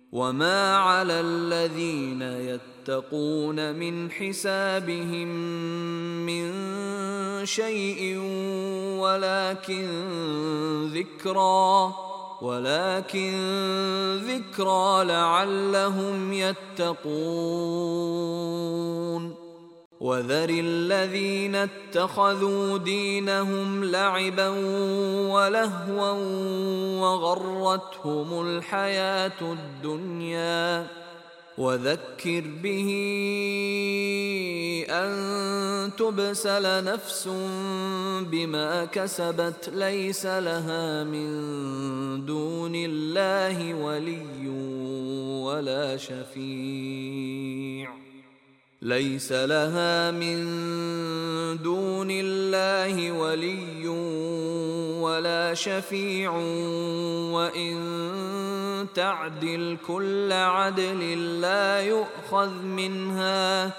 وما على الذين يتقون من حسابهم من شيء ولكن ذكرى لعلهم يتقون. وذر الذين اتخذوا دينهم لعبا ولهوا وغرتهم الحياة الدنيا، وذكر به أن تبسل نفس بما كسبت ليس لها من دون الله ولي ولا شفيع وإن تعدل كل عدل لا يؤخذ منها.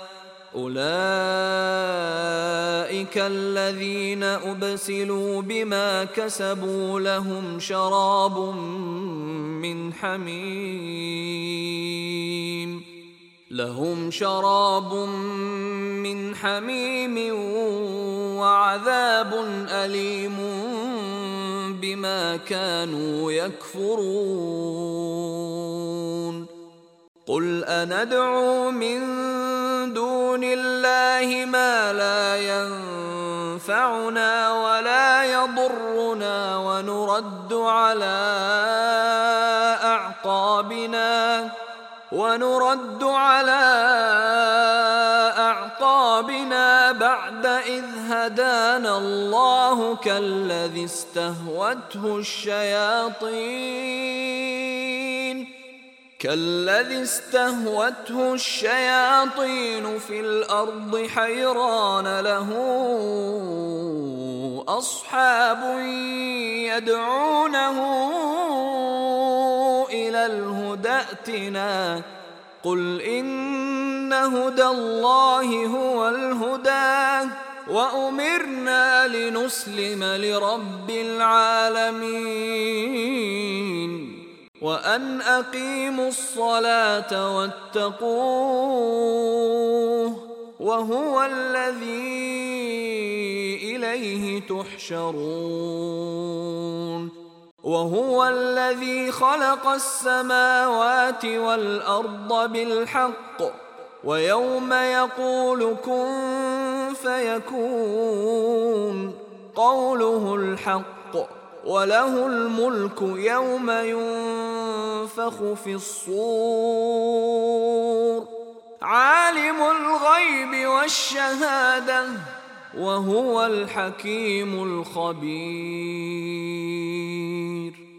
أولئك الذين أبسلوا بما كسبوا لهم شراب من حميم وعذاب أليم بما كانوا يكفرون. قل أندعو من دون الله ما لا ينفعنا ولا يضرنا ونرد على أعقابنا بعد إذ هدانا الله كالذي استهوته الشياطين في الأرض حيران له أصحاب يدعونه إلى الهدى ائتنا. قل إن هدى الله هو الهدى وأمرنا لنسلم لرب العالمين وأن أقيموا الصلاة واتقوه وهو الذي إليه تحشرون. وهو الذي خلق السماوات والأرض بالحق ويوم يقول كن فيكون قوله الحق وله الملك يوم ينفخ في الصور عالم الغيب والشهادة وهو الحكيم الخبير.